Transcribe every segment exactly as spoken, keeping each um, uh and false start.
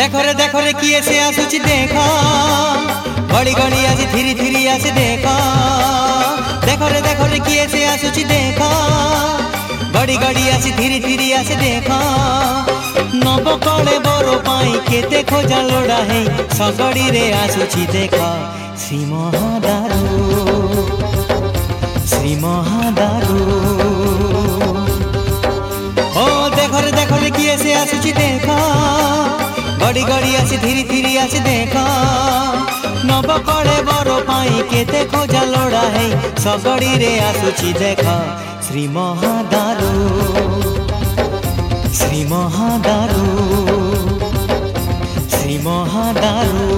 देखो रे देखो रे किए से आसुची देखो घड़ी घड़ी आज धीरे धीरे आज देखो देखो रे देखो रे किए से आसुची देखो घड़ी घड़ी आज धीरे धीरे आज देखो नब कले बरो पाई केते खोजा लोड़ा है सगड़ी रे आसुची देखो श्री महादारू श्री महादारू ओ देखो रे देखो रे किए से आसुची देखो घड़ी घड़ी आसी धीरे धीरे आसी देखो नब कले बरो पाई केते खोजा लोड़ा है सगड़ी रे आसुची देखो श्री महादारू श्री महादारू श्री महादारू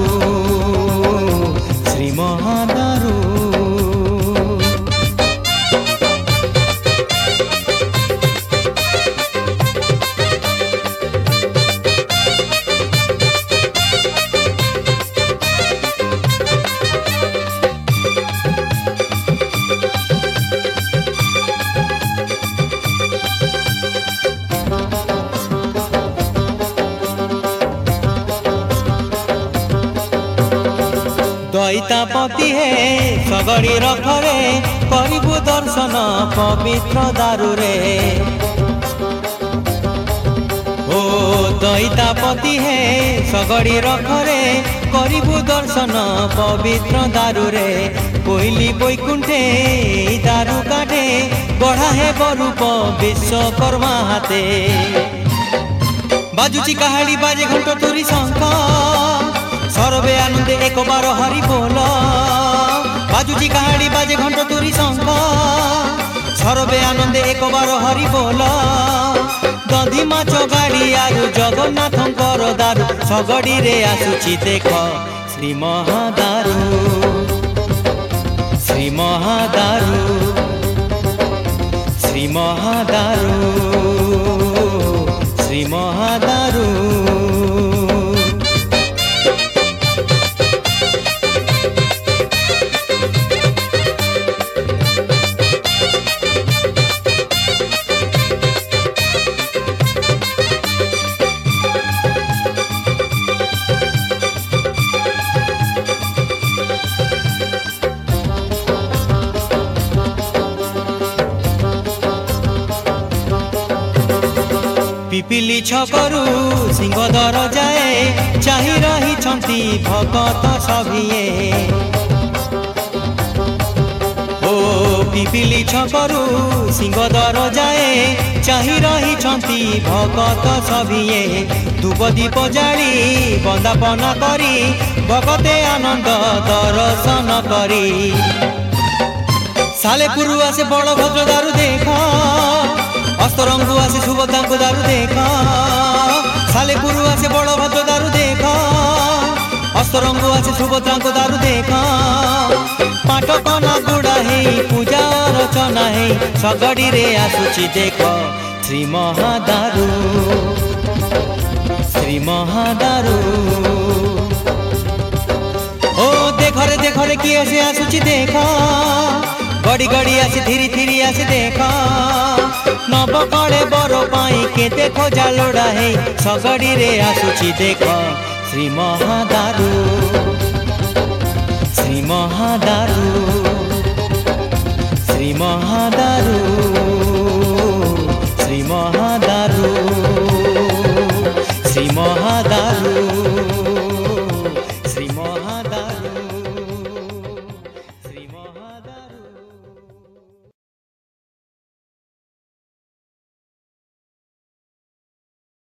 श्री महादारू दैतापति है सगड़ी रखरे करिबु दर्शन पवित्र दारू रे ओ दैतापति है सगड़ी रखरे करिबु दर्शन पवित्र दारू रे कोइली बैकुंठे दारू काटे गढ़ा है बरूप विश्वकर्मा हाथे बाजुची कहाड़ी बाजे घंट तुरी शंख सर्वे आनंदे एक बार हरि बोल बाजुची कहाड़ी बाजे घंट तुरी शंख सर्वे आनंदे एक बार हरि बोल दधी माछ गाड़ी आरु जगन्नाथंकर दारू सगड़ी रे आसुची देख श्री महादारू श्री महादारू श्री महादारू श्री महादारू पिपिली छकरू सिंहदर जाए चाही रही छंती भगत सभिए ओ पिपिली छकरू सिंहदर जाए चाही रही छंती भगत सभिए धूप दीप जाली बंदापना करी भगते आनंद दर्शन करी सालेपुरु आसे बड़भद्र दारू देखा अस्तरंगु आसे सुभद्रा को दारू देखा सालेपुरु आसे बड़भद्र दारू देखा अस्तरंगु आसे सुभद्रा को दारू देखा पाटकना गुड़ा है पूजा रचना है सगड़ी रे आसुची देख श्री महादारू श्री महादारू ओ देखो रे देखो रे किए से आसुची देखा घड़ी घड़ी आसी धीरे धीरे आसी देखा नब कले बरो पाई केते खोजा लोड़ा है सगड़ी रे आसुची देख श्री महादारू श्री महादारू श्री महादारू श्री महादारू श्री महादारू।